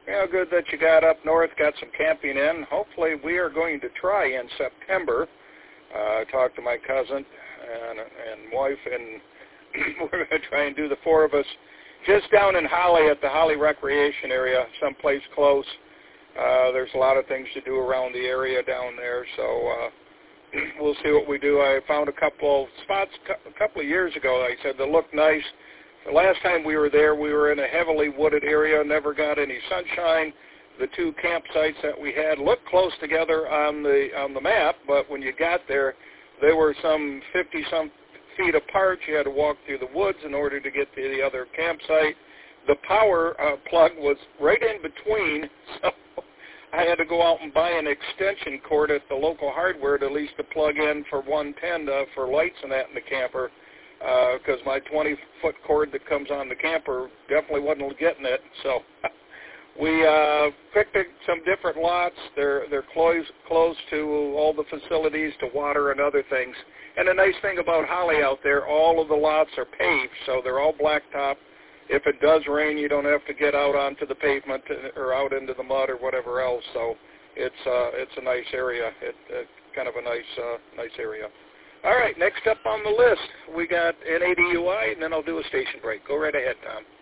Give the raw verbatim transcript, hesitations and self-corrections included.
You know, good that you got up north, got some camping in. Hopefully we are going to try in September. Uh, I talked to my cousin and, and wife, and we're going to try and do the four of us just down in Holly at the Holly Recreation area, someplace close. Uh, there's a lot of things to do around the area down there, so uh, we'll see what we do. I found a couple of spots a couple of years ago, I said, that looked nice. The last time we were there, we were in a heavily wooded area, never got any sunshine. The two campsites that we had looked close together on the on the map, but when you got there, they were some fifty-some feet apart. You had to walk through the woods in order to get to the other campsite. The power uh, plug was right in between, so I had to go out and buy an extension cord at the local hardware to at least to plug in for one ten uh, for lights and that in the camper, because uh, my twenty-foot cord that comes on the camper definitely wasn't getting it. So we uh, picked some different lots. They're they're close close to all the facilities to water and other things. And the nice thing about Holly out there, all of the lots are paved, so they're all blacktop. If it does rain, you don't have to get out onto the pavement or out into the mud or whatever else. So it's uh, it's a nice area. It, it kind of a nice uh, nice area. All right, next up on the list, we got N A D U I, and then I'll do a station break. Go right ahead, Tom.